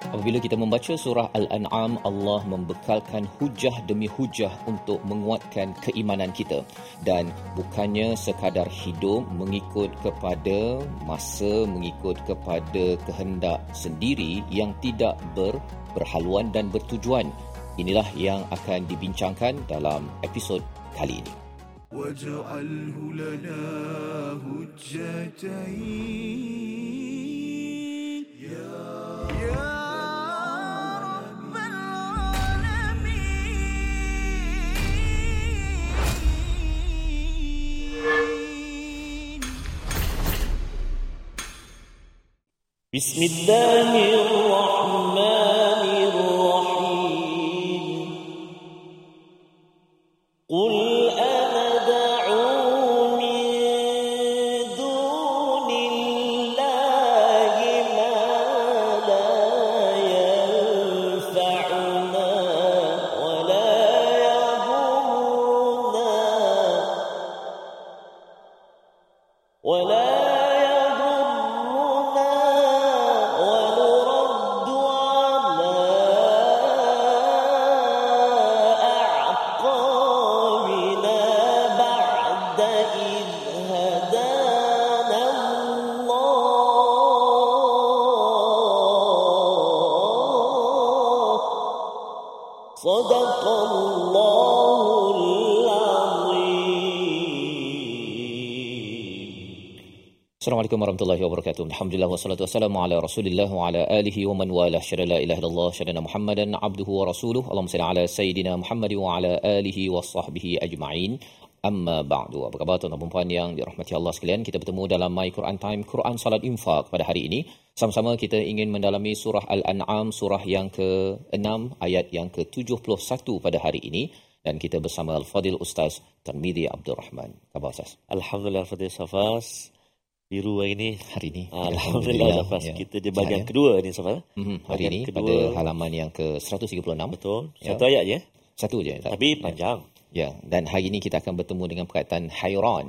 Apabila kita membaca surah Al-An'am, Allah membekalkan hujah demi hujah untuk menguatkan keimanan kita. Dan bukannya sekadar hidup mengikut kepada masa, mengikut kepada kehendak sendiri yang tidak berhaluan dan bertujuan. Inilah yang akan dibincangkan dalam episod kali ini. وَاجْعَلْهُ لَنَا هُجَّتَيْنِ يَا رَبَّ الْعَالَمِينَ. بسم الله الرحمن الرحيم. قل Assalamualaikum warahmatullahi wabarakatuh. Alhamdulillah wassalatu wassalamu ala Rasulillah wa ala alihi wa man walah. Syada la ilaha illallah, syada Muhammadan abduhu wa rasuluh. Allahumma salli ala sayidina Muhammad wa ala alihi wa sahbihi ajma'in. Amma ba'du. Apa khabar tuan-tuan dan puan yang dirahmati Allah sekalian? Kita bertemu dalam My Quran Time, Quran Salat Infak pada hari ini. Sama-sama kita ingin mendalami surah Al-An'am, surah yang ke-6, ayat yang ke-71 pada hari ini. Dan kita bersama Al-Fadil Ustaz Tarmizi Abdul Rahman. Khabar Ustaz? Alhamdulillah Fadil Safas. Biru hari ini. Alhamdulillah. Safas. Ya. Kita di bahagian kedua ni Safas. Hari ini kedua, pada halaman yang ke-136. Betul. Satu ayat je. Satu je. Tapi panjang. Ya, dan hari ini kita akan bertemu dengan perkataan hayran.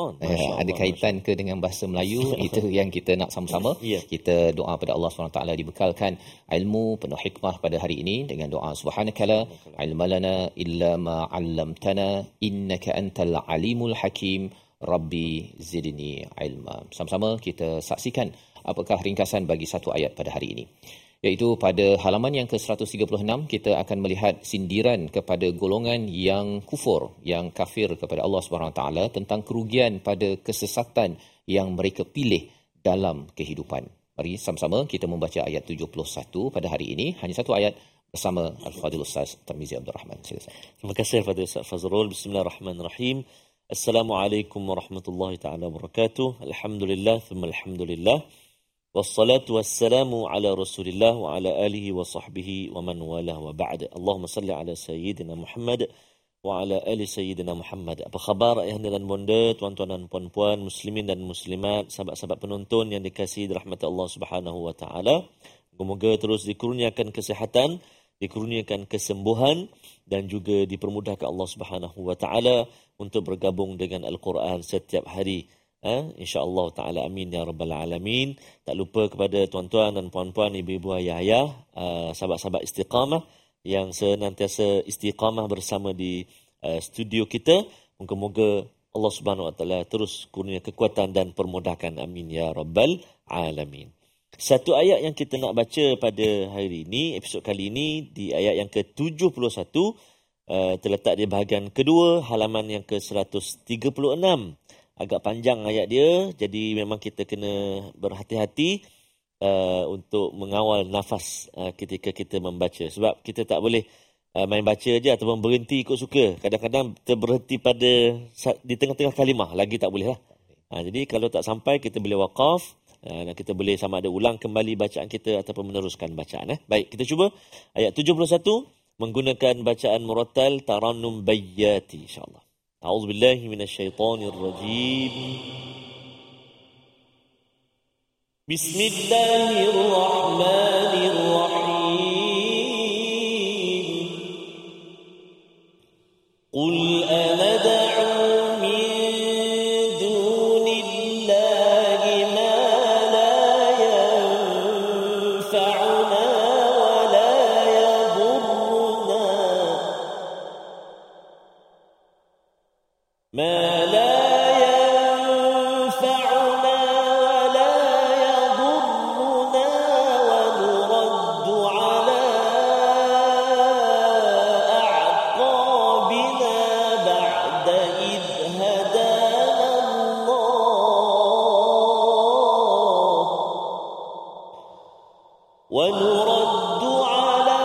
Ada kaitan ke dengan bahasa Melayu? Itu yang kita nak sama-sama. Ya. Kita doa pada Allah SWT dibekalkan ilmu penuh hikmah pada hari ini dengan doa subhanakala ilmalana illa ma 'allamtana innaka antal alimul hakim rabbi zidni ilma. Sama-sama kita saksikan apakah ringkasan bagi satu ayat pada hari ini. Iaitu pada halaman yang ke-136 kita akan melihat sindiran kepada golongan yang kufur, yang kafir kepada Allah SWT tentang kerugian pada kesesatan yang mereka pilih dalam kehidupan. Mari sama-sama kita membaca ayat 71 pada hari ini. Hanya satu ayat bersama Al-Fadil Ustaz Tarmizi Abdul Rahman. Silakan. Terima kasih Fadil Ustaz Fazrul. Bismillahirrahmanirrahim. Assalamualaikum warahmatullahi taala wabarakatuh. Alhamdulillah thumma alhamdulillah. Wassalatu wassalamu ala Rasulillah wa ala alihi wa sahbihi wa man walah wa ba'd. Allahumma salli ala sayyidina Muhammad wa ala ali sayyidina Muhammad. Apa khabar ayahanda dan bonda, tuan-tuan dan puan-puan, muslimin dan muslimat, sahabat-sahabat penonton yang dikasihi rahmat Allah Subhanahu wa taala. Semoga terus dikurniakan kesihatan, dikurniakan kesembuhan dan juga dipermudahkan Allah Subhanahu wa taala untuk bergabung dengan Al-Quran setiap hari. InsyaAllah ta'ala amin ya rabbal alamin. Tak lupa kepada tuan-tuan dan puan-puan, ibu-ibu, ayah-ayah, sahabat-sahabat istiqamah yang senantiasa istiqamah bersama di studio kita. Moga-moga Allah Subhanahu wa taala terus kurnia kekuatan dan permudahkan amin ya rabbal alamin. Satu ayat yang kita nak baca pada hari ini, episod kali ini, di ayat yang ke-71, terletak di bahagian kedua, halaman yang ke-136. Agak panjang ayat dia, jadi memang kita kena berhati-hati untuk mengawal nafas ketika kita membaca. Sebab kita tak boleh main baca je ataupun berhenti ikut suka. Kadang-kadang kita berhenti pada di tengah-tengah kalimah, lagi tak boleh lah. Jadi kalau tak sampai, kita boleh waqaf. Dan kita boleh sama ada ulang kembali bacaan kita ataupun meneruskan bacaan. Baik, kita cuba ayat 71 menggunakan bacaan murattal Tarannum Bayyati insya-Allah. A'udzubillahi minasyaitonirrajim. Bismillahirrahmanirrahim. Qul anad'u min dunillahi ma la yanfa'una ونرد على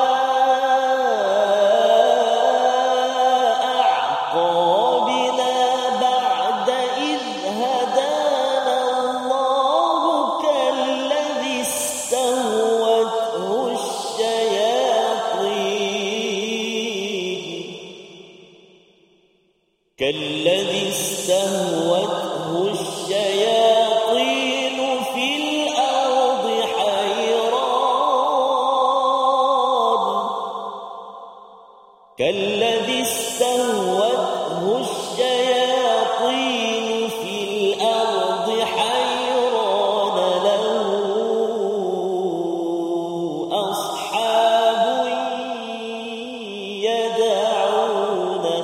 أعقابنا بعد إذ هدانا الله كالذي استهوته الشياطين في الأرض حيران كالذي استهوته الشياطين في الأرض حيران له أصحاب يدعونه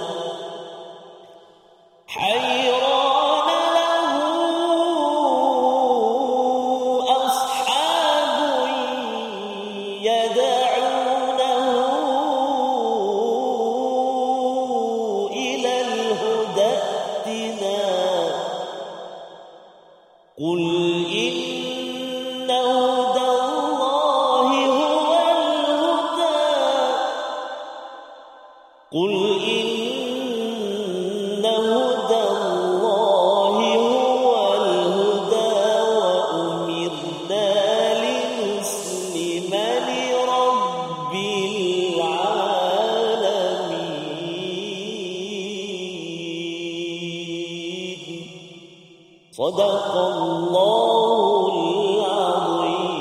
إلى الهدى ائتنا قل إن هدى الله هو الهدى قل إن هدى الله هو الهدى وأمرنا لنسلم لرب العالمين صدق الله العظيم.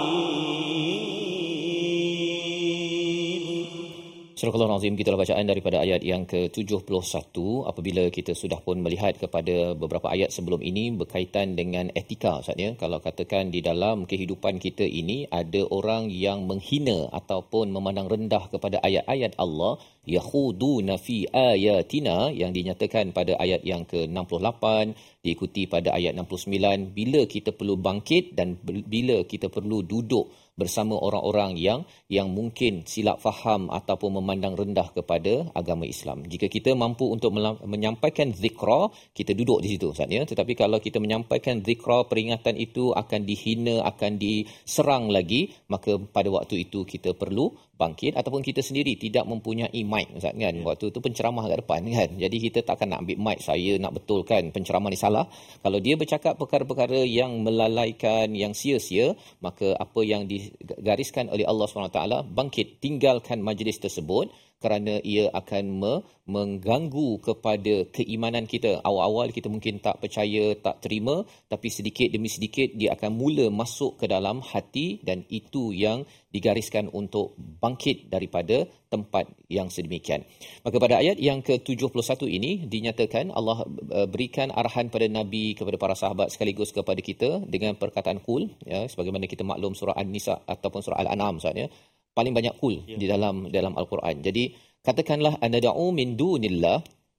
Surah Al-Azim, kita bacaan daripada ayat yang ke-71 apabila kita sudah pun melihat kepada beberapa ayat sebelum ini berkaitan dengan etika Ustaz ya. Kalau katakan di dalam kehidupan kita ini ada orang yang menghina ataupun memandang rendah kepada ayat-ayat Allah, yakhuduna fi ayatina, yang dinyatakan pada ayat yang ke-68 diikuti pada ayat 69, bila kita perlu bangkit dan bila kita perlu duduk bersama orang-orang yang mungkin silap faham ataupun memandang rendah kepada agama Islam. Jika kita mampu untuk menyampaikan zikra, kita duduk di situ Ustaz ya. Tetapi kalau kita menyampaikan zikra, peringatan itu akan dihina, akan diserang lagi, maka pada waktu itu kita perlu bangkit, ataupun kita sendiri tidak mempunyai mic Ustaz kan. Waktu itu penceramah kat depan kan. Jadi kita takkan nak ambil mic, saya nak betulkan penceramah ni salah. Kalau dia bercakap perkara-perkara yang melalaikan, yang sia-sia, maka apa yang digariskan oleh Allah SWT, bangkit, tinggalkan majlis tersebut, kerana ia akan mengganggu kepada keimanan kita. Awal-awal kita mungkin tak percaya, tak terima, tapi sedikit demi sedikit dia akan mula masuk ke dalam hati, dan itu yang digariskan untuk bangkit daripada tempat yang sedemikian. Maka pada ayat yang ke-71 ini dinyatakan Allah berikan arahan pada Nabi, kepada para sahabat sekaligus kepada kita dengan perkataan qul ya, sebagaimana kita maklum surah An-Nisa ataupun surah Al-An'am Ustaz ya, paling banyak qul di dalam Al-Quran. Jadi katakanlah anada'u min dunillah,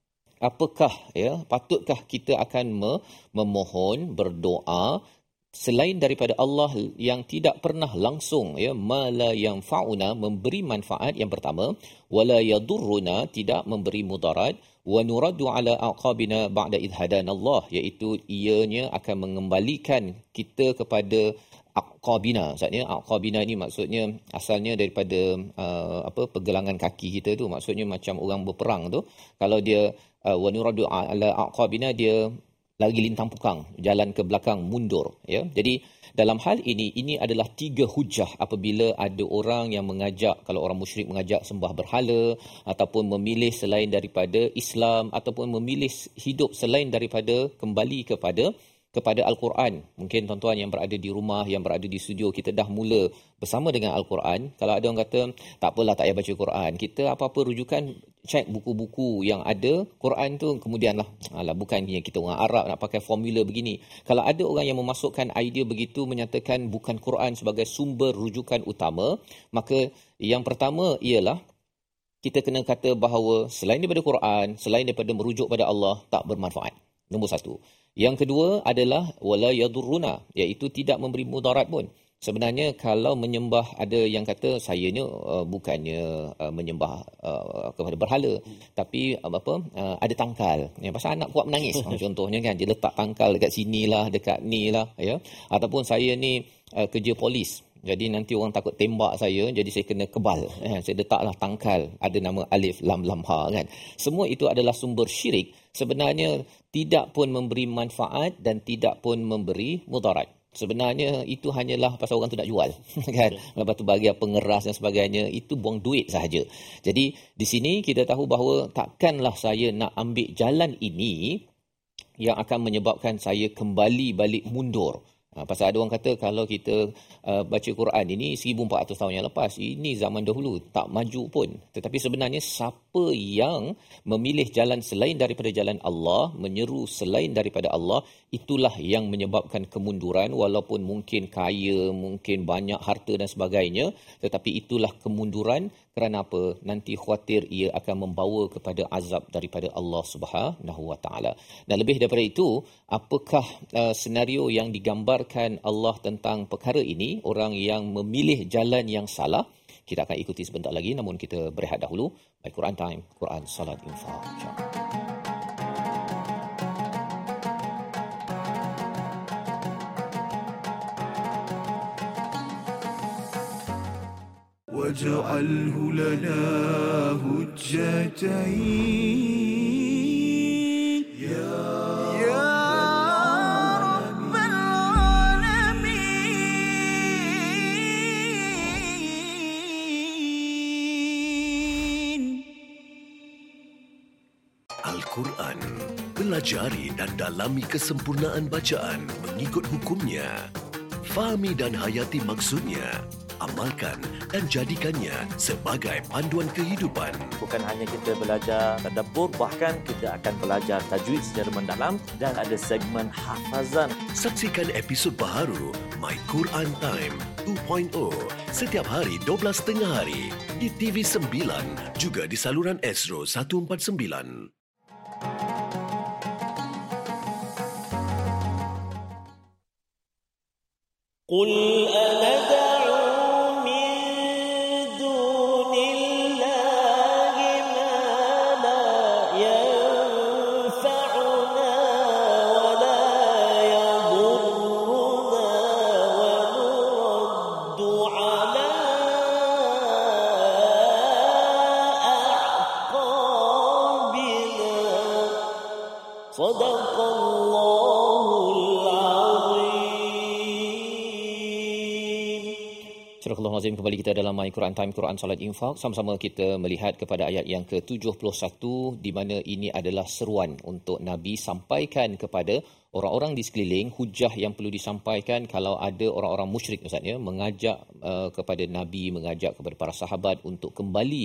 apakah ya, patutkah kita akan memohon, berdoa selain daripada Allah yang tidak pernah langsung ya, mala yanfa'una, memberi manfaat yang pertama, wala yadurruna, tidak memberi mudarat, wa nuraddu ala aqabina ba'da idh hadanallah, iaitu ianya akan mengembalikan kita kepada aqabina. Maksudnya aqabina ni maksudnya asalnya daripada pergelangan kaki kita tu, maksudnya macam orang berperang tu, kalau dia wa nuraddu ala aqabina, dia lagi lintang pukang, jalan ke belakang, mundur ya. Jadi dalam hal ini adalah 3 hujah apabila ada orang yang mengajak, kalau orang musyrik mengajak sembah berhala ataupun memilih selain daripada Islam, ataupun memilih hidup selain daripada kembali kepada Al-Quran. Mungkin tuan-tuan yang berada di rumah, yang berada di studio, kita dah mula bersama dengan Al-Quran. Kalau ada orang kata, tak apalah, tak payah baca Quran, kita apa-apa rujukan, cek buku-buku yang ada Quran tu, kemudianlah, bukannya kita orang Arab nak pakai formula begini. Kalau ada orang yang memasukkan idea begitu, menyatakan bukan Quran sebagai sumber rujukan utama, maka yang pertama ialah kita kena kata bahawa selain daripada Quran, selain daripada merujuk pada Allah, tak bermanfaat. Nombor 1. Yang kedua adalah wala yadurruna, iaitu tidak memberi mudarat pun. Sebenarnya kalau menyembah, ada yang kata saya ni bukannya menyembah kepada berhala, tapi ada tangkal. Ya, pasal anak kuat menangis contohnya kan, dia letak tangkal dekat sinilah, dekat ni lah ya. Ataupun saya ni kerja polis, Jadi nanti orang takut tembak saya, jadi saya kena kebal. Saya letaklah tangkal, ada nama alif, lam, lam, ha kan. Semua itu adalah sumber syirik. Sebenarnya tidak pun memberi manfaat dan tidak pun memberi mudarat. Sebenarnya itu hanyalah pasal orang tu nak jual kan. Lepas tu bagi pengeras dan sebagainya, itu buang duit sahaja. Jadi di sini kita tahu bahawa takkanlah saya nak ambil jalan ini yang akan menyebabkan saya kembali balik mundur. Pasal ada orang kata kalau kita baca Quran ini 1400 tahun yang lepas, ini zaman dahulu, tak maju pun. Tetapi sebenarnya siapa yang memilih jalan selain daripada jalan Allah, menyeru selain daripada Allah, itulah yang menyebabkan kemunduran. Walaupun mungkin kaya, mungkin banyak harta dan sebagainya, tetapi itulah kemunduran. Kerana apa? Nanti khawatir ia akan membawa kepada azab daripada Allah Subhanahu Wa Taala. Dan lebih daripada itu, apakah senario yang digambarkan Allah tentang perkara ini, orang yang memilih jalan yang salah? Kita akan ikuti sebentar lagi, namun kita berehat dahulu. Baik, Quran Time, Quran Salat Infaq. واجعله لنا هجتين يا رب العالمين. Al-Quran, pelajari dan dalami kesempurnaan bacaan mengikut hukumnya. Fahami dan hayati maksudnya. Amalkan dan jadikannya sebagai panduan kehidupan. Bukan hanya kita belajar tadabbur, bahkan kita akan belajar tajwid secara mendalam dan ada segmen hafazan. Saksikan episod baharu My Quran Time 2.0 setiap hari 12.30 hari di TV9 juga di saluran Astro 149. Qul anada Astagfirullahalazim, kembali kita dalam My Quran Time, Quran Salat Infaq. Sama-sama kita melihat kepada ayat yang ke-71, di mana ini adalah seruan untuk Nabi sampaikan kepada orang-orang di sekeliling hujah yang perlu disampaikan. Kalau ada orang-orang musyrik Ustaz ya, mengajak kepada Nabi, mengajak kepada para sahabat untuk kembali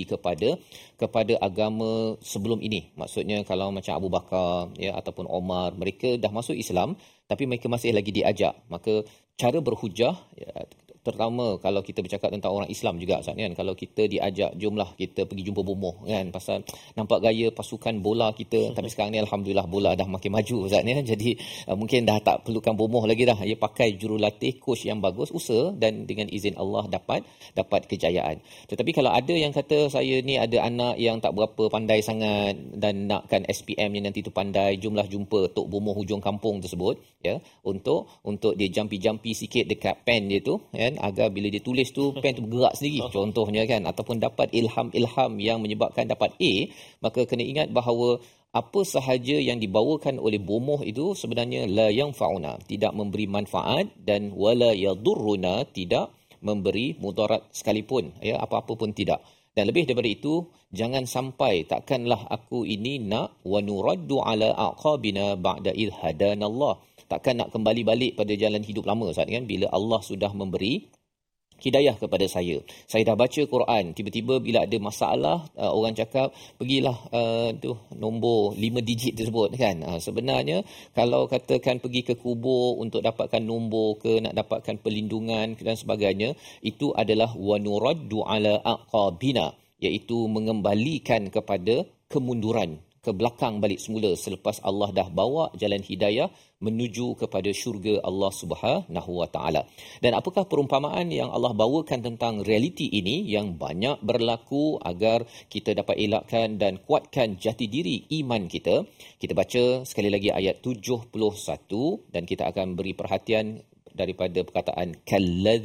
kepada agama sebelum ini. Maksudnya kalau macam Abu Bakar ya ataupun Omar, mereka dah masuk Islam tapi mereka masih lagi diajak. Maka cara berhujah ya, terutama kalau kita bercakap tentang orang Islam juga Ustaz kan, kalau kita diajak jomlah kita pergi jumpa bomoh kan, pasal nampak gaya pasukan bola kita tapi sekarang ni alhamdulillah bola dah makin maju Ustaz ni, jadi mungkin dah tak perlukan bomoh lagi dah, ia pakai jurulatih coach yang bagus, usaha dan dengan izin Allah dapat kejayaan. Tetapi kalau ada yang kata saya ni ada anak yang tak berapa pandai sangat dan nakkan SPM ni nanti tu pandai, jomlah jumpa tok bomoh hujung kampung tersebut ya, untuk dia jampi-jampi sikit dekat pen dia tu ya, agar bila dia tulis tu pen tu bergerak sendiri contohnya kan, ataupun dapat ilham-ilham yang menyebabkan dapat A. Maka kena ingat bahawa apa sahaja yang dibawakan oleh bomoh itu sebenarnya la yanfa'una, tidak memberi manfaat, dan wala yadurruna, tidak memberi mudarat sekalipun ya, apa-apa pun tidak. Dan lebih daripada itu, jangan sampai takkanlah aku ini nak wa nuraddu ala aqabina ba'da idh hadanallah, takkan nak kembali balik pada jalan hidup lama Ustaz kan, bila Allah sudah memberi hidayah kepada saya. Saya dah baca Quran, tiba-tiba bila ada masalah orang cakap pergilah tu nombor 5 digit tersebut kan. Sebenarnya kalau katakan pergi ke kubur untuk dapatkan nombor ke, nak dapatkan perlindungan dan sebagainya, itu adalah wa nuraddu ala aqabina, iaitu mengembalikan kepada kemunduran, ke belakang balik semula selepas Allah dah bawa jalan hidayah menuju kepada syurga Allah Subhanahu Wa Taala. Dan apakah perumpamaan yang Allah bawakan tentang realiti ini yang banyak berlaku agar kita dapat elakkan dan kuatkan jati diri iman kita? Kita baca sekali lagi ayat 71 dan kita akan beri perhatian daripada perkataan kalladzis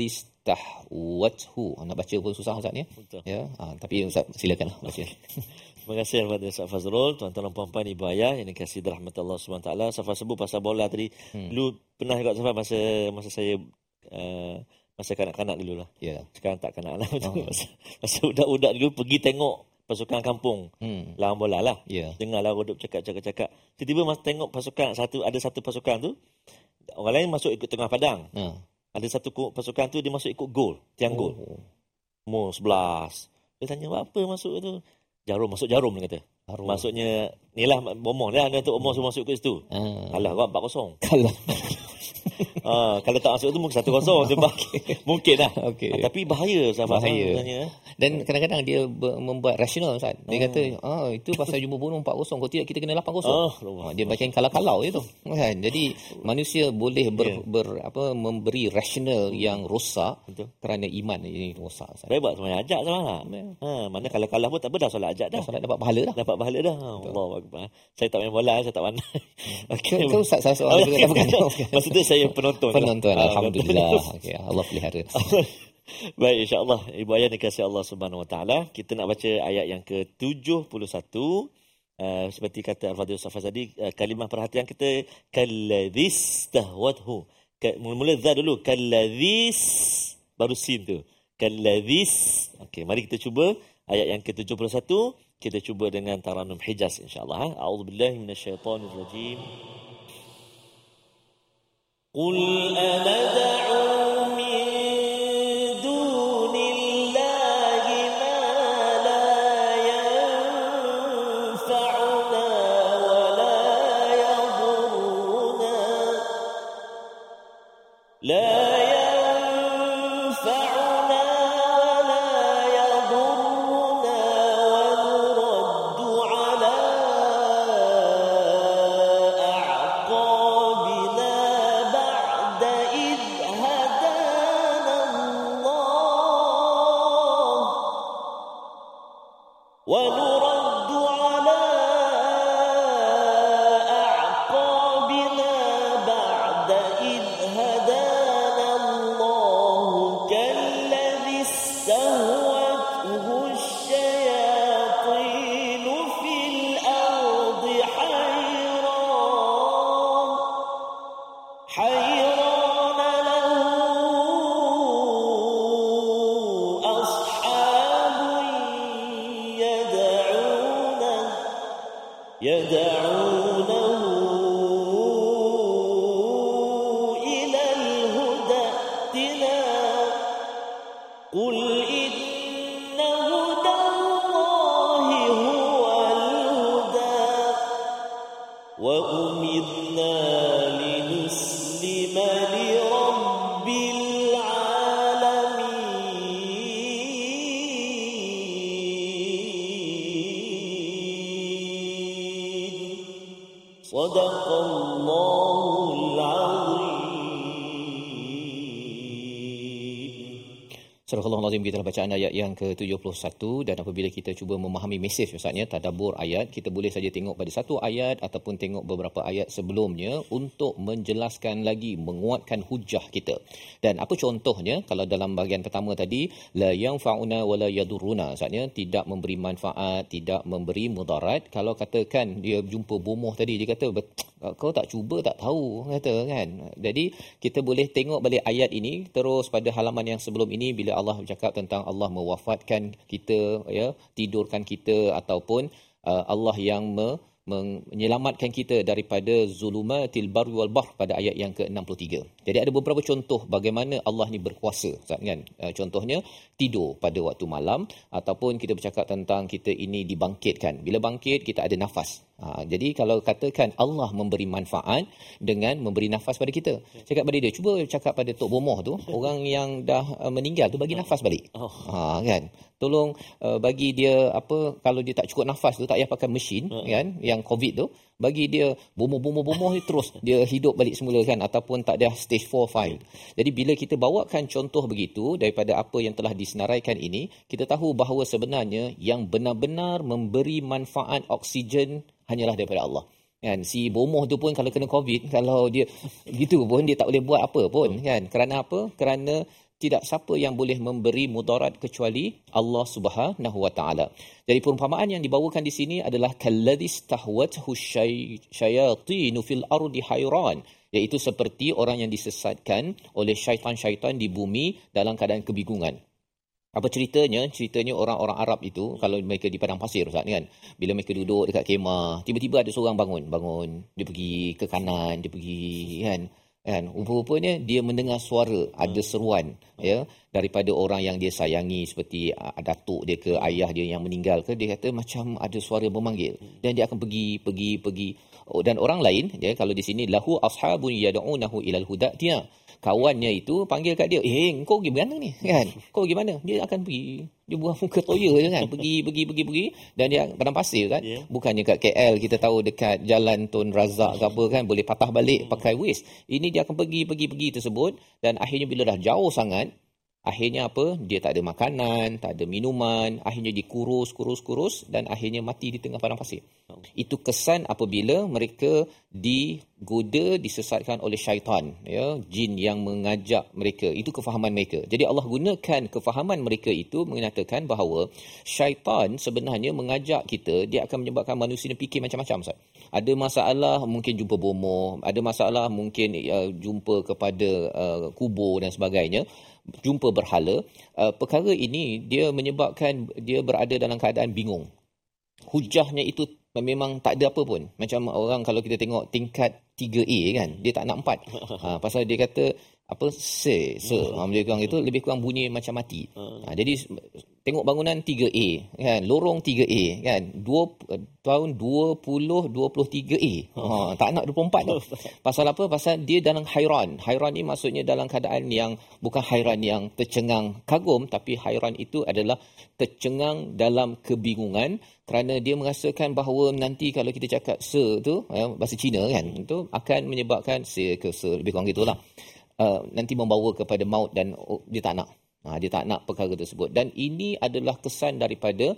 istahwathu. Nak baca pun susah Ustaz ya. Betul. Ya, tapi Ustaz silakanlah baca. Terima kasih kepada Ustaz Fazrul, tuan-tuan dan puan-puan, ibu ayah yang dikasihi rahmat Allah Subhanahu taala. Safa sebut pasal bola tadi. Dulu pernah juga Safa masa saya masa kanak-kanak dulu lah. Ya. Sekarang tak kanak lah. Masa budak-budak dulu pergi tengok pasukan kampung. Lawan bola lah. Ya. Dengarlah rodok cakap. Tiba-tiba masa tengok pasukan ada satu pasukan tu, orang lain masuk ikut tengah padang. Ada satu pasukan tu dia masuk ikut gol, tiang gol. Umur 11. Dia tanya, apa masuk tu? Masuk jarum dia kata. Maksudnya nilah bomoh dia untuk umur semua masuk ke situ. Kalah kan 4-0. Kalah. Kalau tak masuk tu mungkin 1-0 sebab mungkin lah. Okey. Tapi bahaya sahabat Bahaya. sebenarnya. Dan kadang-kadang dia membuat rasional Ustaz. Dia kata, itu pasal jumpa bunuh 4-0. Kalau tidak kita kena 8-0. Dia macam kalau-kalau je tu. Kan? Jadi manusia boleh memberi rasional yang rosak. Betul. Kerana iman ini rosak. Ustaz. Hebat sebenarnya ajak sama. Mana kalau kalah pun tak apa dah solat ajak dah. Solat dapat pahala dah. Dapat pahala dah. Allahu akbar. Saya tak main bola, saya tak pandai. Kau Ustaz salah seorang juga bukan. Masa tu saya penonton. Alhamdulillah. Okay, Allah pelihara. Baik, insya-Allah ibu ayah dikasihi Allah Subhanahu Wa Taala, kita nak baca ayat yang ke-71. Seperti kata Al-Fadhil Ustaz tadi, kalimah perhatian kita kalladzis tahwathu. Mula za dulu, kalladzis baru sin tu. Kalladzis. Okey, mari kita cuba ayat yang ke-71. Kita cuba dengan Taranum Hijaz insya-Allah. A'udzubillahi minasyaitonirrajim. Qul anad'u Surah Al-Azim, kita telah bacaan ayat yang ke-71, dan apabila kita cuba memahami mesej Ustaznya, tadabbur ayat, kita boleh saja tengok pada satu ayat ataupun tengok beberapa ayat sebelumnya untuk menjelaskan lagi, menguatkan hujah kita. Dan apa contohnya? Kalau dalam bahagian pertama tadi, la yanfa'una wa la yadurruna, Ustaznya tidak memberi manfaat, tidak memberi mudarat. Kalau katakan dia jumpa bomoh tadi, dia kata kau tak cuba tak tahu, kata kan. Jadi kita boleh tengok balik ayat ini terus pada halaman yang sebelum ini, bila Allah bercakap tentang Allah mewafatkan kita, ya, tidurkan kita, ataupun Allah yang menyelamatkan kita daripada zulumatil barri wal bahr pada ayat yang ke-63. Jadi ada beberapa contoh bagaimana Allah ni berkuasa, kan? Contohnya tidur pada waktu malam, ataupun kita bercakap tentang kita ini dibangkitkan. Bila bangkit kita ada nafas. Jadi kalau katakan Allah memberi manfaat dengan memberi nafas pada kita. Cakap pada dia, cuba cakap pada Tok Bomoh tu, orang yang dah meninggal tu, bagi nafas balik. Kan? Tolong bagi dia kalau dia tak cukup nafas tu, tak payah pakai mesin kan, yang COVID tu, bagi dia bomoh ni terus dia hidup balik semula kan, ataupun tak ada stage 4, 5. Jadi bila kita bawakan contoh begitu daripada apa yang telah disenaraikan ini, kita tahu bahawa sebenarnya yang benar-benar memberi manfaat oksigen hanyalah daripada Allah. Kan si bomoh tu pun kalau kena COVID, kalau dia gitu pun dia tak boleh buat apa pun kan. Kerana apa? Kerana tidak siapa yang boleh memberi mudarat kecuali Allah Subhanahu Wa Taala. Jadi perumpamaan yang dibawakan di sini adalah kalladhis tahwathu syayatinu fil ardi hayran, iaitu seperti orang yang disesatkan oleh syaitan-syaitan di bumi dalam keadaan kebingungan. Apa ceritanya? Ceritanya orang-orang Arab itu, kalau mereka di padang pasir Ustaz kan, bila mereka duduk dekat kemah, tiba-tiba ada seorang bangun, dia pergi ke kanan, dia pergi kan, rupa-rupanya dia mendengar suara, ada seruan ya daripada orang yang dia sayangi, seperti datuk dia ke ayah dia yang meninggal ke, dia kata macam ada suara memanggil dan dia akan pergi. Dan orang lain dia, kalau di sini lahu ashabun yad'unahu ilal hudatia, kawannya itu panggil kat dia, kau pergi mana ni kan, kau pergi mana, dia akan pergi, dia buang muka toya je kan, pergi dan dia padang pasir kan, bukannya kat KL kita tahu dekat jalan Tun Razak ke apa kan boleh patah balik pakai Waze. Ini dia akan pergi tersebut, dan akhirnya bila dah jauh sangat, akhirnya apa, dia tak ada makanan, tak ada minuman, akhirnya dikurus dan akhirnya mati di tengah padang pasir. Itu kesan apabila mereka digoda, disesatkan oleh syaitan ya, jin yang mengajak mereka. Itu kefahaman mereka. Jadi Allah gunakan kefahaman mereka itu menyatakan bahawa syaitan sebenarnya mengajak kita, dia akan menyebabkan manusia ni fikir macam-macam Ustaz. Ada masalah mungkin jumpa bomoh, ada masalah mungkin jumpa kepada kubur dan sebagainya, jumpa berhala. Perkara ini dia menyebabkan dia berada dalam keadaan bingung. Hujahnya itu memang tak ada apa pun. Macam orang kalau kita tengok tingkat 3A kan, dia tak nak 4. Pasal dia kata apa lebih kurang itu lebih kurang bunyi macam mati. Jadi tengok bangunan 3A kan, lorong 3A kan, tahun 2023A. Tak nak 24 tu. Pasal apa? Pasal dia dalam hairan. Hairan ni maksudnya dalam keadaan yang bukan hairan yang tercengang kagum, tapi hairan itu adalah tercengang dalam kebingungan, kerana dia merasakan bahawa nanti kalau kita cakap tu bahasa Cina kan, itu akan menyebabkan lebih kurang gitulah. Nanti membawa kepada maut, dan dia tak nak. Dia tak nak perkara tersebut. Dan ini adalah kesan daripada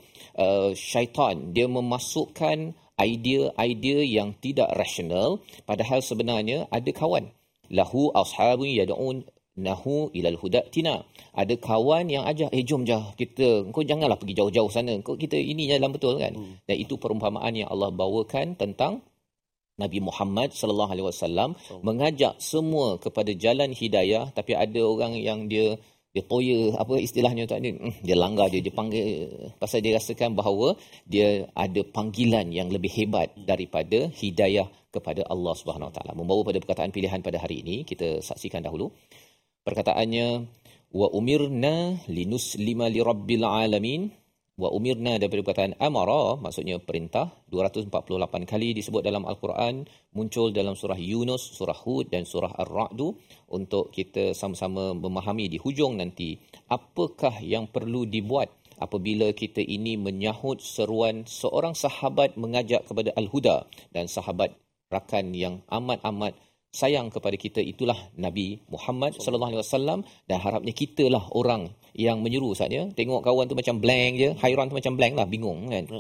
syaitan. Dia memasukkan idea-idea yang tidak rasional, padahal sebenarnya ada kawan. Lahu ashabun yad'unahu ilal hudatina. Ada kawan yang ajak, jom kau janganlah pergi jauh-jauh sana. Kita ini jalan betul kan. Dan itu perumpamaan yang Allah bawakan tentang Nabi Muhammad sallallahu alaihi wasallam mengajak semua kepada jalan hidayah, tapi ada orang yang dia toya, apa istilahnya tu, dia langgar, dia panggil pasal dia rasakan bahawa dia ada panggilan yang lebih hebat daripada hidayah kepada Allah Subhanahu Wa Taala. Membawa pada perkataan pilihan pada hari ini, kita saksikan dahulu perkataannya, wa umirna linuslima lirabbil alamin. Wa umirna daripada perkataan amara, maksudnya perintah, 248 kali disebut dalam Al-Quran, muncul dalam surah Yunus, surah Hud dan surah Ar-Ra'du, untuk kita sama-sama memahami di hujung nanti apakah yang perlu dibuat apabila kita ini menyahut seruan seorang sahabat mengajak kepada Al-Huda, dan sahabat rakan yang amat-amat sayang kepada kita itulah Nabi Muhammad sallallahu alaihi wasallam, dan harapnya kitalah orang yang menyeru saja. Tengok kawan tu macam blank je, hairan tu macam blank lah, bingung kan.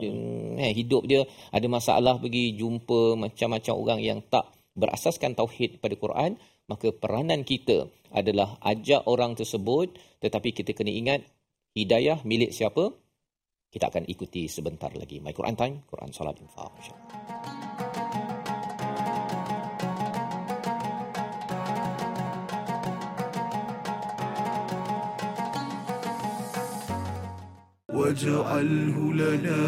Hidup dia ada masalah, pergi jumpa macam-macam orang yang tak berasaskan tauhid pada Quran, maka peranan kita adalah ajak orang tersebut, tetapi kita kena ingat hidayah milik siapa? Kita akan ikuti sebentar lagi. My Quran Time, Quran Salat Infaq, insya-Allah. واجعله لنا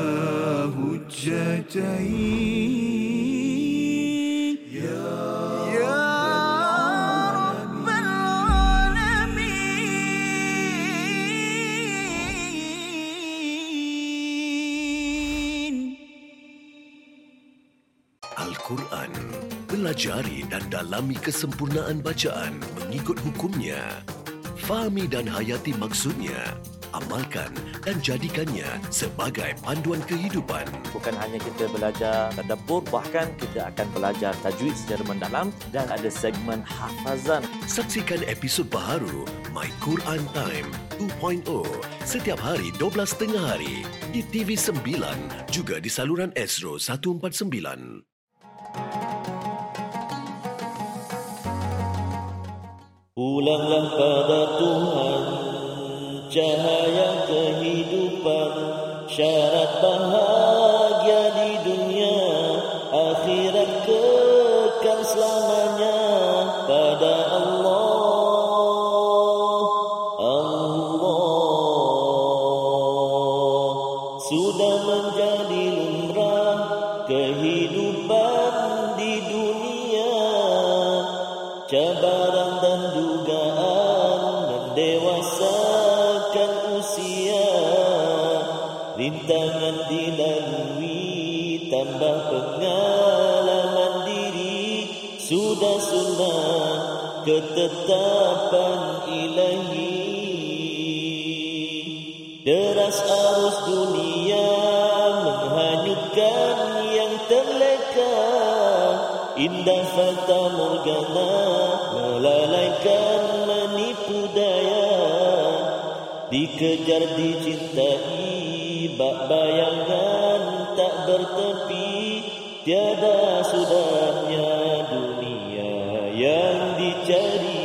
هجتين يا رب العالمين. Al-Quran, pelajari dan dalami kesempurnaan bacaan mengikut hukumnya. Fahami dan hayati maksudnya. Amalkan dan jadikannya sebagai panduan kehidupan. Bukan hanya kita belajar tadabbur, bahkan kita akan belajar tajwid secara mendalam, dan ada segmen hafazan. Saksikan episod baharu My Quran Time 2.0 setiap hari 12.30 hari di TV9, juga di saluran Astro 149. Pulanglah pada Tuhan, cahaya kehidupan, syarat bahagia di dunia, akhirat kekal selamanya pada Allah. Sudah menjadi lumrah kehidupan di dunia, cabaran dan dugaan mendewasakan usia, rintangan dilalui tambah pengalaman diri, sudah sunnah ketetapan ilahi. Deras arus dunia menghanyutkan yang terleka, indah fata morgana melalaikan menipu daya, dikejar dicintai bak bayangan tak bertepi, tiada sudahnya dunia yang dicari.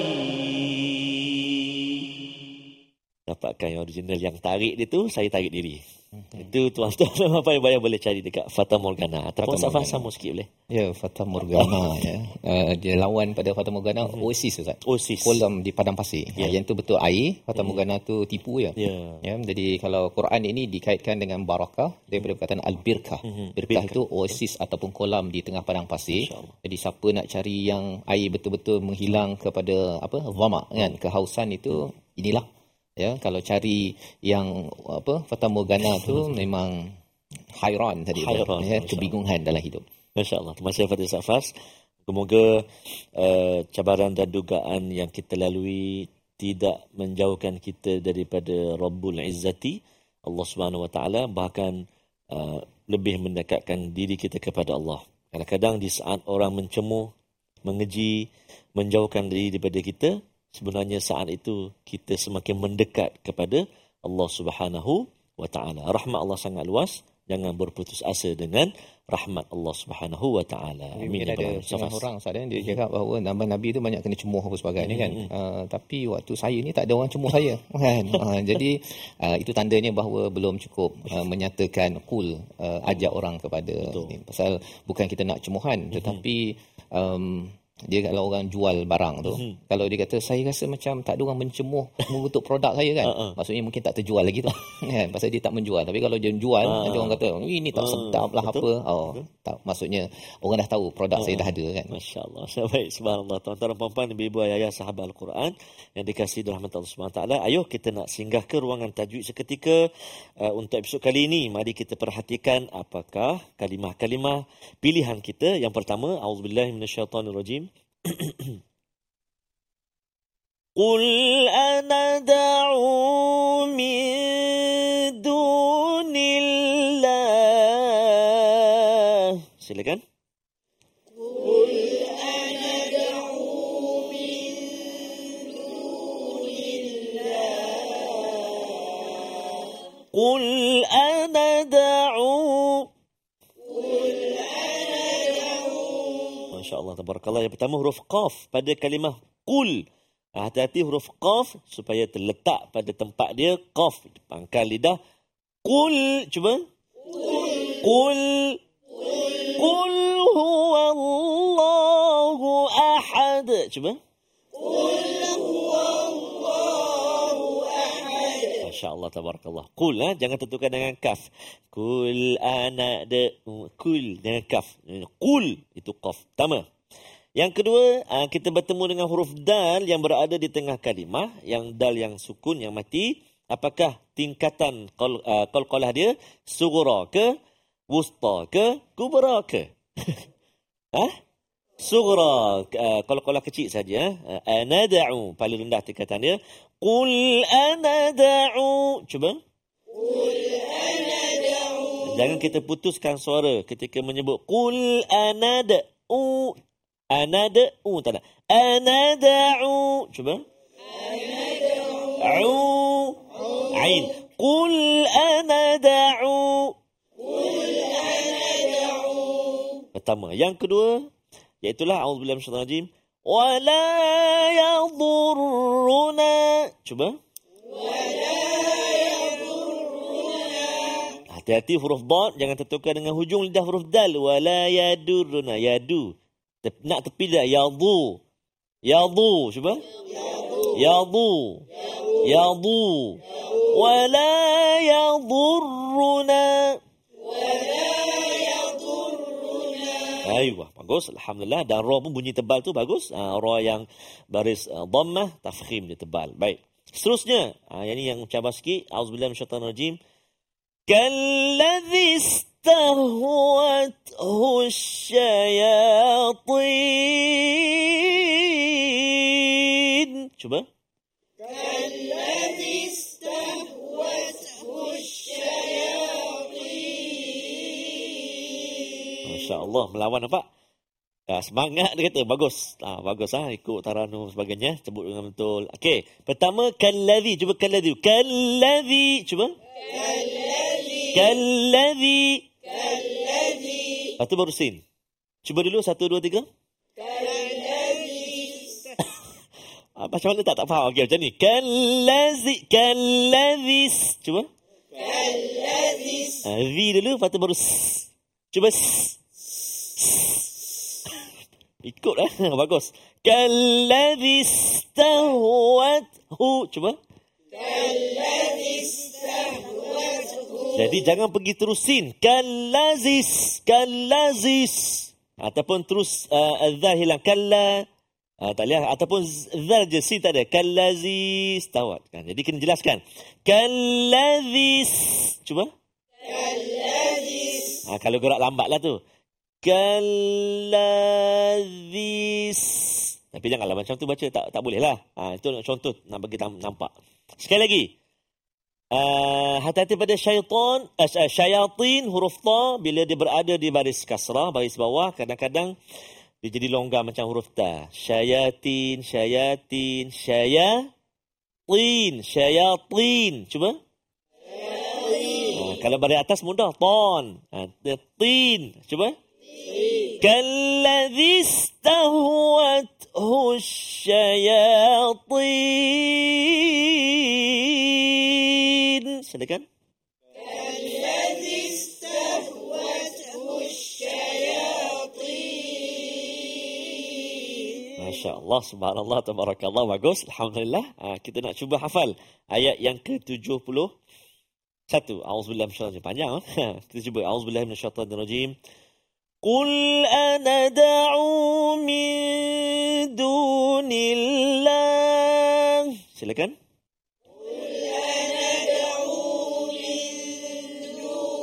Dapatkan yang original, yang tarik dia tu, saya tarik diri. Itu tuan-tuan apa yang bayang boleh cari dekat Fata Morgana ataupun Safar sama sikit boleh. Ya, Fata Morgana ya. Dia lawan pada Fata Morgana Oasis Ustaz. Oasis. Kolam di padang pasir. Yang tu betul air, Fata Morgana tu tipu ya. Ya. Jadi kalau Quran ini dikaitkan dengan barakah daripada perkataan al-birkah. Birkah itu oasis ataupun kolam di tengah padang pasir. Jadi siapa nak cari yang air betul-betul menghilang kepada dhama kan, kehausan itu, inilah. Ya, kalau cari yang Fata Morgana tu memang hairan tadi, kebingungan dalam hidup. Masya-Allah. Terima kasih Fadil Safas. Semoga cabaran dan dugaan yang kita lalui tidak menjauhkan kita daripada Rabbul Izzati, Allah Subhanahu Wa Taala, bahkan lebih mendekatkan diri kita kepada Allah. Kadang-kadang di saat orang mencemuh, mengeji, menjauhkan diri daripada kita, sebenarnya saat itu kita semakin mendekat kepada Allah Subhanahu Wa Taala. Rahmat Allah sangat luas. Jangan berputus asa dengan rahmat Allah Subhanahu Wa Taala. Amin. Ada setengah orang dia cakap bahawa Nabi tu banyak kena cemuh apa sebagainya kan. Tapi waktu saya ni tak ada orang cemuh saya kan. Jadi itu tandanya bahawa belum cukup menyatakan qul, ajak orang kepada ini. Pasal bukan kita nak cemuhan, tetapi dia kalau orang jual barang tu, kalau dia kata saya rasa macam tak ada orang mencemuh mengutuk produk saya kan, maksudnya mungkin tak terjual lagi tu kan, pasal dia tak menjual. Tapi kalau dia jual, nanti orang kata ini tak sedap lah apa, tak, maksudnya orang dah tahu produk saya dah ada kan. Masya-Allah. Baik, subhanallah. Tuan-tuan dan puan-puan, ibu-ibu, ayah, sahabat Al-Quran yang dikasihi rahmat Allah Subhanahu Wa Taala, ayo kita nak singgah ke ruangan tajwid seketika. Untuk episod kali ini, mari kita perhatikan apakah kalimah-kalimah pilihan kita. Yang pertama, auzubillahi minasyaitonirrajim. Qul anada'u min dunillah. Silakan. Qul anada'u min dunillah. Qul anada'u. Masya-Allah, tabarakallah. Yang pertama huruf qaf pada kalimah qul. Hati-hati huruf qaf supaya terletak pada tempat dia, qaf, pangkal lidah. Qul, cuba. Qul. Qul huwallahu ahad. Cuba. Qul huwallahu ahad. Masya-Allah, tabarakallah. Qul, jangan tentukan dengan kaf. Qul anada'u. Qul dengan kaf. Qul itu qaf. Pertama. Yang kedua, kita bertemu dengan huruf dal yang berada di tengah kalimah, yang dal yang sukun, yang mati. Apakah tingkatan qalqalah dia? Sughra ke, wusta ke, kubra ke? Sughra, qalqalah kecil saja. Anada'u, paling rendah tingkatan dia. Qul anada'u. Cuba. Qul anada'u. Jangan kita putuskan suara ketika menyebut qul anada'u. Anada'u, tak ada. Anada'u. Cuba. Anada'u. Ain. Qul anada'u. Qul anada'u. pertama. Yang kedua, iaitulah a'udzubillahi minasyaitanir rajim. Wala yadurruna. Cuba. Hati-hati huruf dad jangan tertukar dengan hujung lidah huruf dal. Wala yadurruna. Yadu. Nak tepi dah. Yadu. Yadu. Cuba. Yadu. Yadu. Wala yadurruna. Ayuh, bagus. Alhamdulillah. Dan ra pun bunyi tebal tu bagus. Ra yang baris dhammah, tafkhim dia tebal. Baik. Seterusnya, yang ni yang cabar sikit. Auzubillahi minasyaitanir rajim. Kalladzi istahwathu syayatin. Cuba. Kalladzi istahwathu syayatin. Masya-Allah, melawan nampak? Semangat dia kata. Bagus. Bagus ikut taranum sebagainya. Sebut dengan betul. Okey. Pertama, kalladzi. Cuba kalladzi. Kalladzi. Cuba. Kalladzi. Lepas tu baru sin. Cuba dulu. 1, 2, 3. Macam mana tak faham. Okey, macam ni. Kalladzi. Kalladzis. Cuba. Kalladzis. V dulu. Lepas tu baru s. Cuba s. Ikut bagus. Kalladzis tahwathu. Cuba. Kalladzis tahwathu. Jadi jangan pergi terusin. Kalladzis. Kalladzis. Ataupun terus zal hilang. Kalla. Tak lihat. Ataupun zal je. Sin tak ada. Kalladzis tahwat. Jadi kena jelaskan. Kalladzis. Cuba. Kalladzis. Kalau gerak lambatlah tu. Kalladzis. Tapi janganlah macam tu baca. Tak boleh lah. Itu contoh nak bagi nampak. Sekali lagi. Hati-hati pada syaitan. Syayatin huruf ta. Bila dia berada di baris kasrah, baris bawah, kadang-kadang dia jadi longgar macam huruf ta. Syayatin. Syayatin. Syayatin. Syayatin. Cuba. Kalau baris atas mudah. Ton. Tin. Cuba. Kalladzi istahwathu syayatin. Silakan. Kalladzi istahwathu syayatin. Masya-Allah, subhanallah, tabarakallah, bagus. Alhamdulillah. Kita nak cuba hafal ayat yang ke-71. Auzubillahi minasyaitanir rajim. Panjang. Kita cuba. Auzubillahi minasyaitanir rajim. Qul anad'u min dunillah. Silakan. Qul anad'u min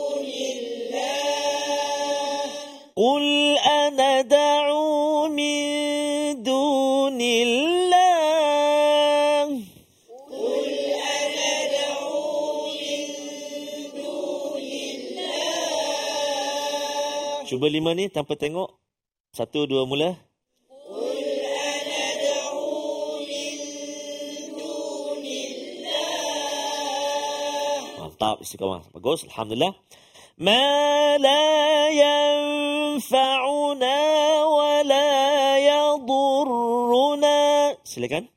dunillah. Qul anad'u min dunillah. Qul anad'u min dunillah. Cuba 5 ni tanpa tengok. 1, 2 mula. Qul anad'u min dunillah. Mantap, istiqamah. Bagus, alhamdulillah. Ma la yanfa'una wa la yadurruna. Silakan.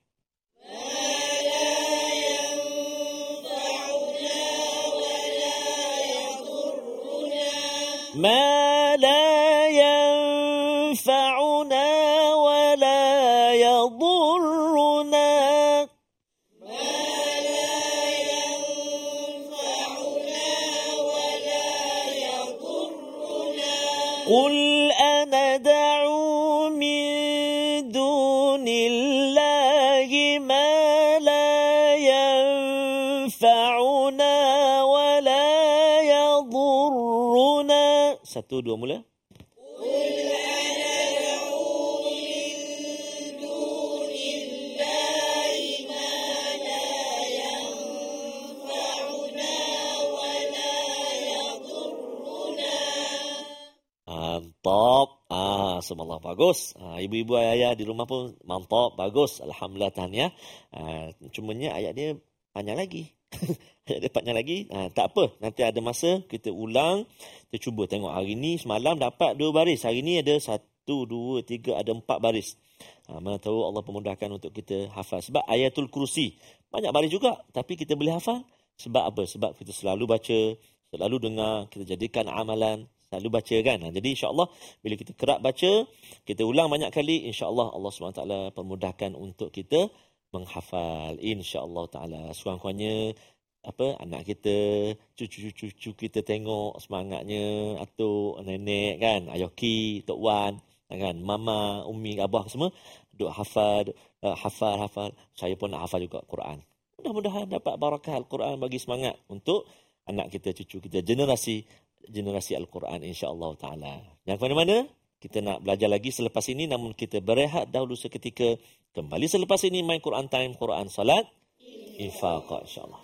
ما لا ينفعنا ولا يضرنا. ما لا ينفعنا ولا يضرنا. قل أندعو من دون الله ما لا ينفعنا ولا يضرنا. 1, 2 mula. Mantap. Subhanallah, bagus. Ibu-ibu ayah di rumah pun mantap, bagus. Alhamdulillah, tahniah. Cumanya ayat dia panjang lagi. Dapatnya lagi, tak apa. Nanti ada masa kita ulang, kita cuba tengok. Hari ni semalam dapat 2 baris. Hari ni ada 1, 2, 3, ada 4 baris. Mana tahu Allah pemudahkan untuk kita hafal. Sebab ayatul kursi banyak baris juga, tapi kita boleh hafal. Sebab apa? Sebab kita selalu baca, selalu dengar, kita jadikan amalan, selalu baca kan. Jadi insya-Allah bila kita kerap baca, kita ulang banyak kali, insya-Allah Allah SWT permudahkan untuk kita menghafal, insya-Allah taala. Sekurang-kurangnya anak kita, cucu-cucu kita tengok semangatnya, atuk, nenek kan, ayoki, tok wan kan, mama, umi, abah semua duk hafal. Saya pun nak hafal juga Quran. Mudah-mudahan dapat barakah Al-Quran, bagi semangat untuk anak kita, cucu kita, generasi Al-Quran, insya-Allah taala. Yang ke mana-mana kita nak belajar lagi selepas ini, namun kita berehat dahulu seketika. Kembali selepas ini My Quran Time, Quran Salat Infaq, insya-Allah.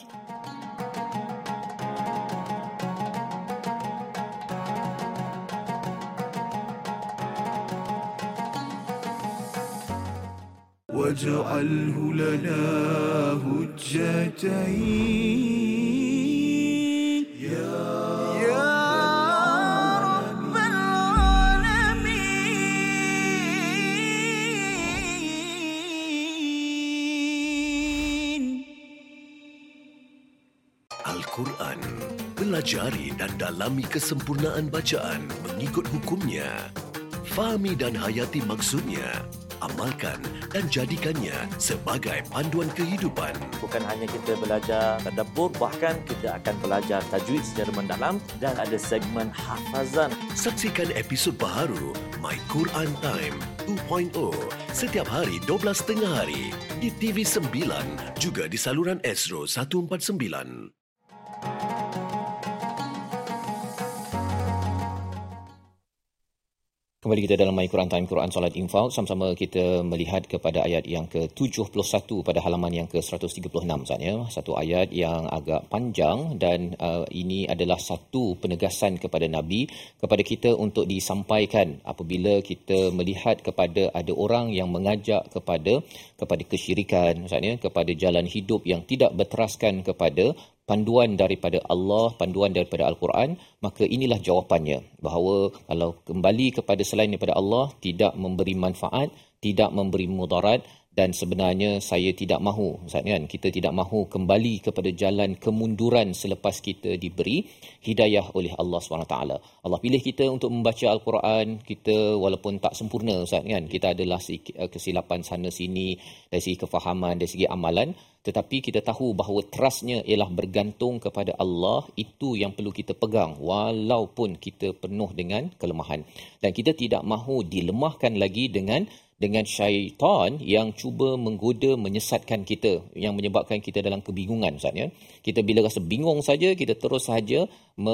واجعله لنا هجتين يا رب العالمين. Al-Quran. Pelajari dan dalami kesempurnaan bacaan mengikut hukumnya. Fahami dan hayati maksudnya. Amalkan dan jadikannya sebagai panduan kehidupan. Bukan hanya kita belajar tadabbur, bahkan kita akan belajar tajwid secara mendalam dan ada segmen hafazan. Saksikan episod baharu My Quran Time 2.0 setiap hari 12.30 hari di TV9 juga di saluran Astro 149. Kembali kita dalam My Quran Time, Quran Salat Infaq. Sama-sama kita melihat kepada ayat yang ke-71 pada halaman yang ke-136. Satu ayat yang agak panjang dan ini adalah satu penegasan kepada Nabi, kepada kita untuk disampaikan apabila kita melihat kepada ada orang yang mengajak kepada kesyirikan, misalnya kepada jalan hidup yang tidak berteraskan kepada panduan daripada Allah, panduan daripada Al-Quran, maka inilah jawapannya, bahawa kalau kembali kepada selain daripada Allah tidak memberi manfaat, tidak memberi mudarat, dan sebenarnya saya tidak mahu, kan, kita tidak mahu kembali kepada jalan kemunduran selepas kita diberi hidayah oleh Allah SWT. Allah pilih kita untuk membaca Al-Quran, kita walaupun tak sempurna, kan, kita adalah kesilapan sana sini dari segi kefahaman, dari segi amalan, tetapi kita tahu bahawa trustnya ialah bergantung kepada Allah. Itu yang perlu kita pegang walaupun kita penuh dengan kelemahan, dan kita tidak mahu dilemahkan lagi dengan syaitan yang cuba menggoda, menyesatkan kita, yang menyebabkan kita dalam kebingungan. Maksudnya, kita bila rasa bingung saja, kita terus sahaja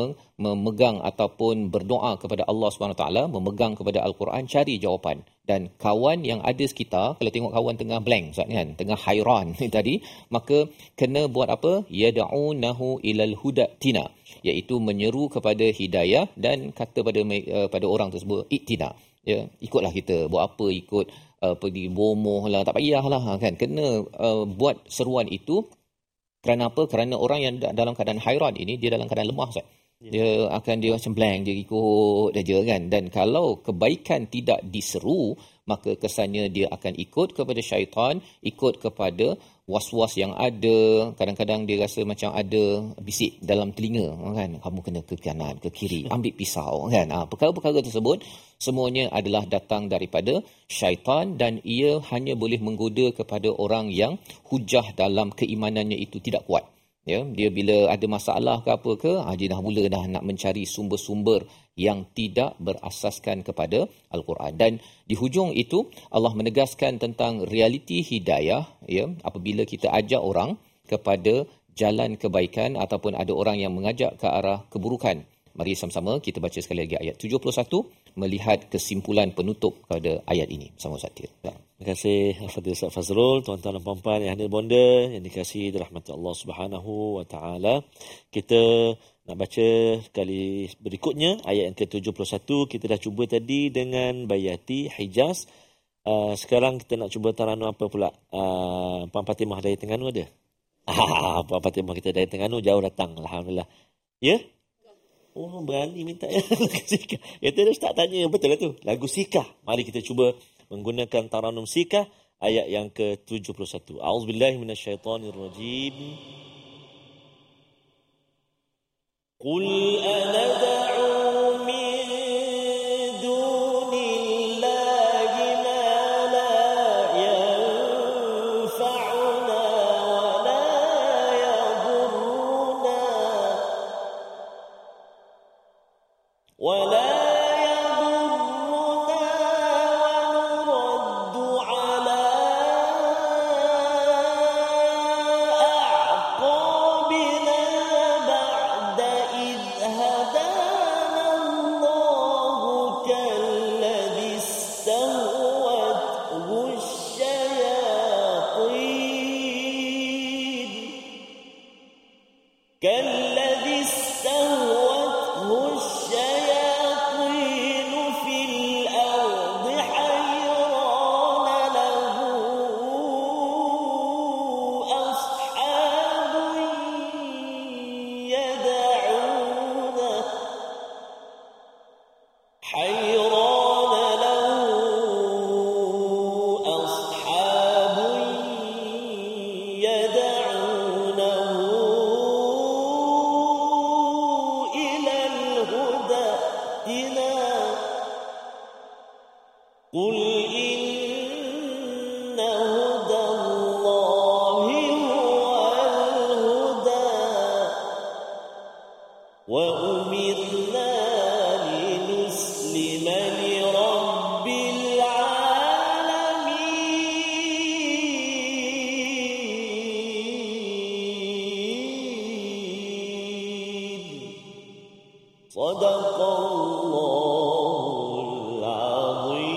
memegang ataupun berdoa kepada Allah SWT, memegang kepada Al-Quran, cari jawapan. Dan kawan yang ada sekitar, kalau tengok kawan tengah blank, kan, tengah hairan tadi, maka kena buat apa? Yad'unahu ilal hudatina, iaitu menyeru kepada hidayah dan kata pada orang tersebut, iktina. Ya, ikutlah kita, buat apa ikut pergi bomoh lah, tak payahlah, kan. Kena buat seruan itu. Kerana apa? Kerana orang yang dalam keadaan hairan ini, dia dalam keadaan lemah, Ustaz. Dia macam blank, dia ikut saja, kan. Dan kalau kebaikan tidak diseru, maka kesannya dia akan ikut kepada syaitan, ikut kepada was-was yang ada. Kadang-kadang dia rasa macam ada bisik dalam telinga, kan, kamu kena ke kanan, ke kiri, ambil pisau, kan. Perkara-perkara tersebut semuanya adalah datang daripada syaitan, dan ia hanya boleh menggoda kepada orang yang hujah dalam keimanannya itu tidak kuat. Ya, dia bila ada masalah ke apa ke, dia dah mula nak mencari sumber-sumber yang tidak berasaskan kepada Al-Quran. Dan di hujung itu Allah menegaskan tentang realiti hidayah, ya, apabila kita ajak orang kepada jalan kebaikan ataupun ada orang yang mengajak ke arah keburukan. Mari sama-sama kita baca sekali lagi ayat 71, melihat kesimpulan penutup pada ayat ini bersama Ustaz Tir. Terima kasih Fadil Ustaz Fazrul, tuan-tuan dan puan-puan yang hadir bonda yang dikasihi dirahmati Allah Subhanahu wa taala. Kita nak baca kali berikutnya ayat yang ke-71. Kita dah cuba tadi dengan Bayati Hijaz. Sekarang kita nak cuba Taranum apa pula? Puan Fatimah dari Terengganu ada? Puan Fatimah kita dari Terengganu jauh datang. Alhamdulillah. Ya? Oh, berani minta ya. Sikah. Ya, tadi Ustaz tanya. Betul lah tu. Lagu Sikah. Mari kita cuba menggunakan Taranum Sikah. Ayat yang ke-71. A'udzubillahi minasyaitonirrajim. Qul anad'u min dunillahi ma la yanfa'una wa la yadurruna wa la كالذي استهوته الشياطين في الأرض حيران له أصحاب يدعونه قل إن هدى الله هو الهدى وأمرنا لنسلم لرب العالمين صدق الله العظيم.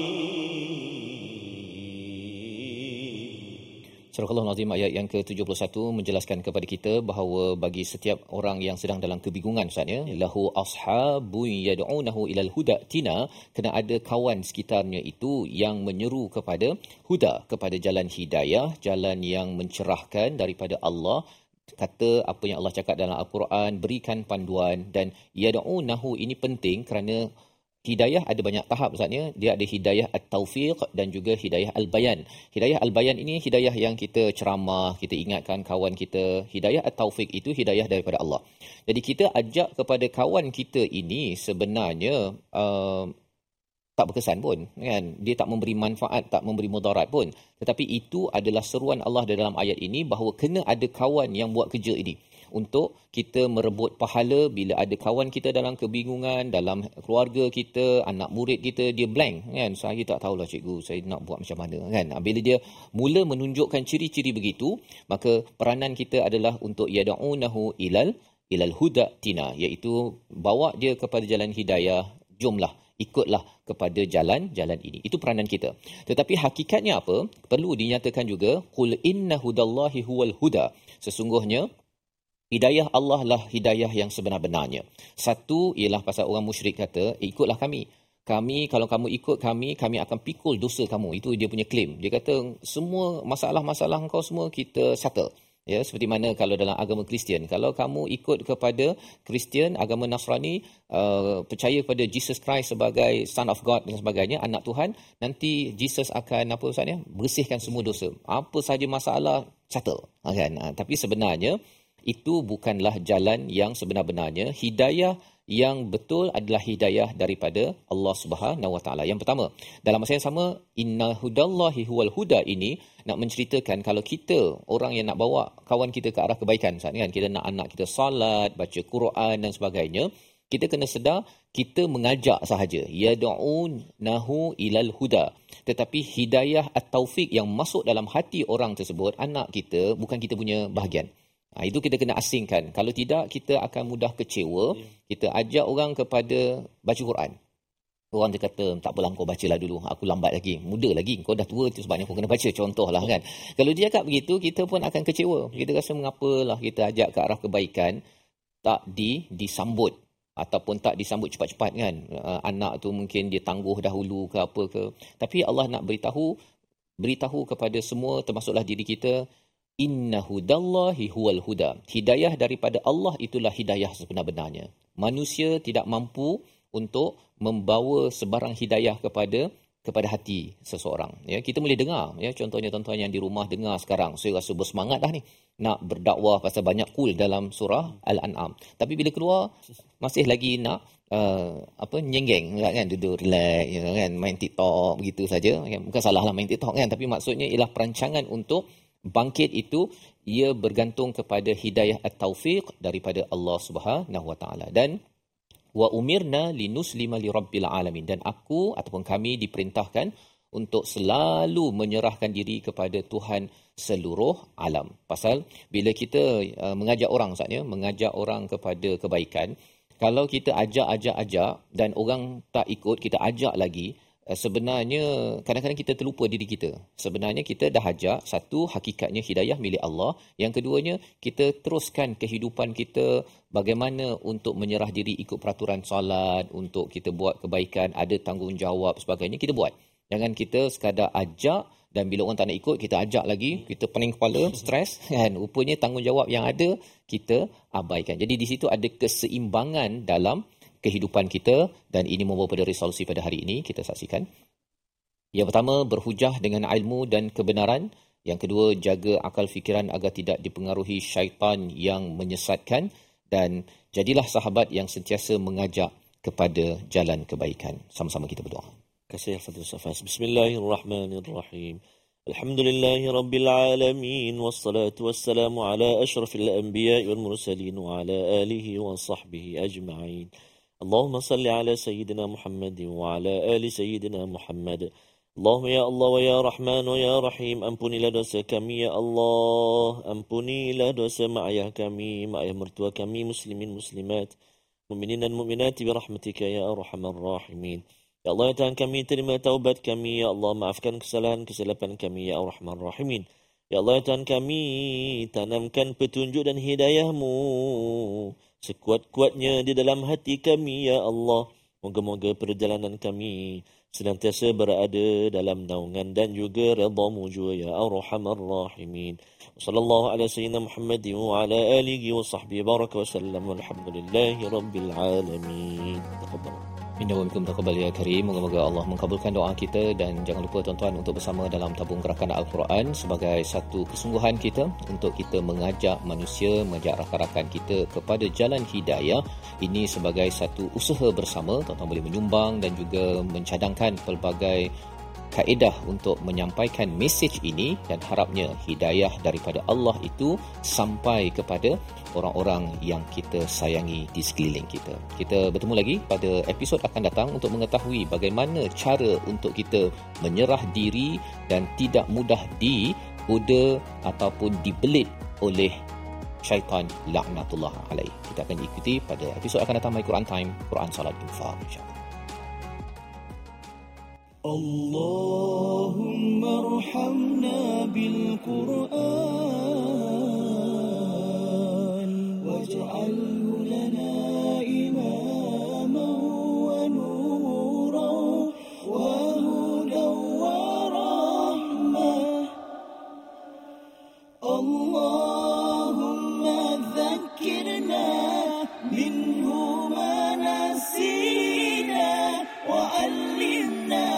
Surah Al-Azim ayat yang ke-71 menjelaskan kepada kita bahawa bagi setiap orang yang sedang dalam kebingungan Ustaz ya, lahu ashabun yad'unahu ilal huda tina, kena ada kawan sekitarnya itu yang menyeru kepada huda, kepada jalan hidayah, jalan yang mencerahkan daripada Allah. Kata apa yang Allah cakap dalam Al-Quran, berikan panduan. Dan yad'unahu ini penting kerana hidayah ada banyak tahap Ustaznya. Dia ada hidayah at-taufiq dan juga hidayah al-bayan. Hidayah al-bayan ini hidayah yang kita ceramah, kita ingatkan kawan kita. Hidayah at-taufiq itu hidayah daripada Allah. Jadi kita ajak kepada kawan kita ini sebenarnya tak berkesan pun kan, dia tak memberi manfaat, tak memberi mudarat pun, tetapi itu adalah seruan Allah dalam ayat ini bahawa kena ada kawan yang buat kerja ini untuk kita merebut pahala. Bila ada kawan kita dalam kebingungan, dalam keluarga kita, anak murid kita dia blank kan, saya tak tahulah cikgu saya nak buat macam mana kan. Bila dia mula menunjukkan ciri-ciri begitu, maka peranan kita adalah untuk yad'unahu ilal huda tina, iaitu bawa dia kepada jalan hidayah. Jomlah, ikutlah kepada jalan ini. Itu peranan kita. Tetapi hakikatnya apa? Perlu dinyatakan juga, qul inna hudallahi huwal huda. Sesungguhnya hidayah Allah lah hidayah yang sebenar-benarnya. Satu ialah pasal orang musyrik kata, ikutlah kami. Kalau kamu ikut kami akan pikul dosa kamu. Itu dia punya claim. Dia kata semua masalah-masalah kau semua kita settle. Ya, seperti mana kalau dalam agama Kristian, kalau kamu ikut kepada Kristian, agama Nasrani, percaya kepada Jesus Christ sebagai Son of God dan sebagainya, anak Tuhan, nanti Jesus akan bersihkan semua dosa. Apa saja masalah settle, kan? Tapi sebenarnya itu bukanlah jalan yang sebenar-benarnya. Hidayah yang betul adalah hidayah daripada Allah Subhanahu Wa Taala. Yang pertama, dalam masa yang sama, inna hudallahi huwal huda ini nak menceritakan kalau kita orang yang nak bawa kawan kita ke arah kebaikan, kan, kita nak anak kita salat, baca Quran dan sebagainya, kita kena sedar kita mengajak sahaja, yad'unahu ilal huda, tetapi hidayah at-taufiq yang masuk dalam hati orang tersebut, anak kita, bukan kita punya bahagian. Itu kita kena asingkan. Kalau tidak, kita akan mudah kecewa. Kita ajak orang kepada baca Quran. Orang dia kata, tak apalah kau bacalah dulu. Aku lambat lagi. Muda lagi. Kau dah tua tu sebabnya kau kena baca. Contohlah kan. Kalau dia cakap begitu, kita pun akan kecewa. Kita rasa mengapalah kita ajak ke arah kebaikan, tak disambut. Ataupun tak disambut cepat-cepat kan. Anak tu mungkin dia tangguh dahulu ke apa ke. Tapi Allah nak beritahu kepada semua, termasuklah diri kita, inna hudallahi huwal huda. Hidayah daripada Allah itulah hidayah sebenar-benarnya. Manusia tidak mampu untuk membawa sebarang hidayah kepada hati seseorang. Ya, kita boleh dengar, ya, contohnya tuan-tuan yang di rumah dengar sekarang, saya rasa bersemangat dah ni nak berdakwah pasal banyak cool dalam surah Al-An'am. Tapi bila keluar masih lagi nak nyenggeng kan, duduk relax, you know, kan, main TikTok begitu saja. Bukan salahlah main TikTok kan, tapi maksudnya ialah perancangan untuk bangkit itu ia bergantung kepada hidayah at-taufiq daripada Allah Subhanahu Wa Taala. Dan wa umirna linuslima lirabbil alamin, dan aku ataupun kami diperintahkan untuk selalu menyerahkan diri kepada Tuhan seluruh alam. Pasal bila kita mengajak orang, maksudnya mengajak orang kepada kebaikan, kalau kita ajak dan orang tak ikut, kita ajak lagi, sebenarnya kadang-kadang kita terlupa diri kita. Sebenarnya kita dah ajak, satu, hakikatnya hidayah milik Allah. Yang keduanya, kita teruskan kehidupan kita bagaimana untuk menyerah diri ikut peraturan solat, untuk kita buat kebaikan, ada tanggungjawab sebagainya, kita buat. Jangan kita sekadar ajak dan bila orang tak nak ikut, kita ajak lagi, kita pening kepala, stres, kan? Rupanya tanggungjawab yang ada, kita abaikan. Jadi di situ ada keseimbangan dalam kehidupan kita, dan ini membawa pada resolusi pada hari ini. Kita saksikan. Yang pertama, berhujah dengan ilmu dan kebenaran. Yang kedua, jaga akal fikiran agar tidak dipengaruhi syaitan yang menyesatkan, dan jadilah sahabat yang sentiasa mengajak kepada jalan kebaikan. Sama-sama kita berdoa. Kasih Al-Fatihah Safas. Bismillahirrahmanirrahim. Alhamdulillahi Rabbil Alamin. Wassalatu wassalamu ala ashrafil anbiya wal mursalin wa ala alihi wa sahbihi ajma'in. Allahumma salli ala Sayyidina Muhammad wa ala ali Sayyidina Muhammad. Allahumma ya Allah wa ya Rahman wa ya Rahim, ampunilah dosa kami ya Allah, ampunilah dosa mak ayah kami, mak ayah mertua kami, muslimin muslimat, mukminin dan mukminat bi rahmatika ya arhamar rahimin. Ya Allah, ya Tuhan kami, terima taubat kami ya Allah, maafkan kesalahan-kesilapan kami ya arhamar rahimin. Ya Allah, ya Tuhan kami, tanamkan petunjuk dan hidayah-Mu sekuat-kuatnya di dalam hati kami ya Allah. Moga-moga perjalanan kami senantiasa berada dalam naungan dan juga redha-Mu juga ya arhamar rahimin. Sallallahu ala sayyidina Muhammad wa ala alihi wa sahbihi baraka wa sallam, walhamdulillahi rabbil alamin. Taqabbal. Inna wa minkum taqabbal ya karim. Moga-moga Allah mengabulkan doa kita, dan jangan lupa tuan-tuan untuk bersama dalam tabung gerakan Al-Quran sebagai satu kesungguhan kita untuk kita mengajak manusia, mengajak rakan-rakan kita kepada jalan hidayah. Ini sebagai satu usaha bersama. Tuan-tuan boleh menyumbang dan juga mencadangkan pelbagai kaedah untuk menyampaikan mesej ini, dan harapnya hidayah daripada Allah itu sampai kepada orang-orang yang kita sayangi di sekeliling kita. Kita bertemu lagi pada episod akan datang untuk mengetahui bagaimana cara untuk kita menyerah diri dan tidak mudah digoda ataupun dibelit oleh syaitan laknatullah alaih. Kita akan ikuti pada episod akan datang My Quran Time, Quran Salat Infaq, insya-Allah. اللهم ارحمنا بالقرآن واجعله لنا إماما ونورا وهدى ورحمة. اللهم ذكرنا منه ما نسينا وعلمنا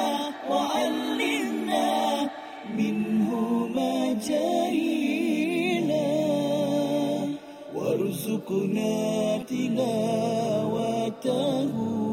منه ما جهلنا وارزقنا تلاوته